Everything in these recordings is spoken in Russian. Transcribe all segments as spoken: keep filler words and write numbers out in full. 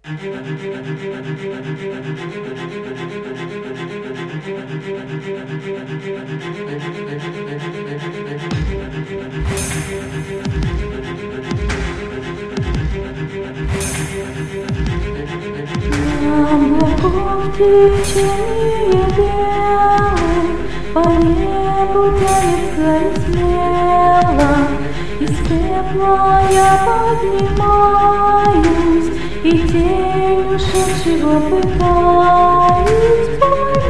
Облаков течение белой, по небу тянется и смело. Из пепла я поднимаюсь, и тень ушедшего пытаюсь поймать.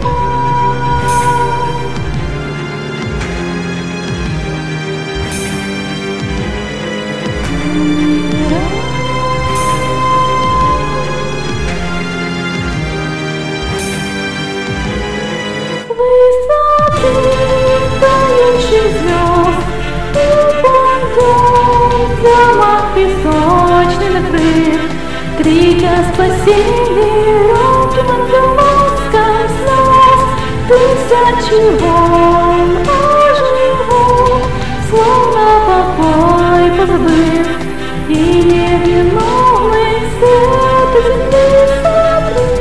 Высоты тающих звезд, и понтон замок песочный накрыт, крик о спасении ровным отголоском слез. Тысячи волн оживут, словно покой позабыв, и невиновный свет земли сокрыт.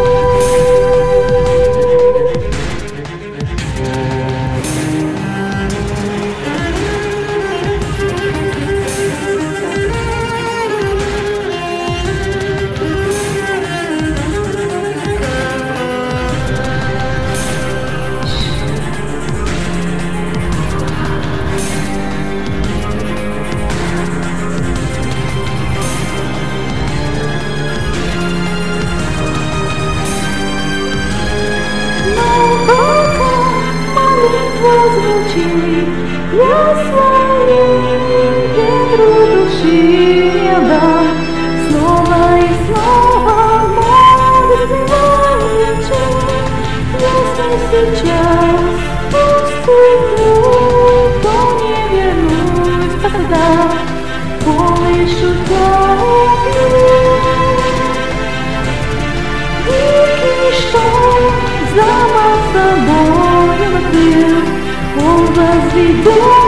Звучит, я своим ветру души не дам. Снова и снова море смывает честь. Если сейчас уступлю, то не вернусь тогда. Колышут дикий шторм, замок собой накрыл. Он возведет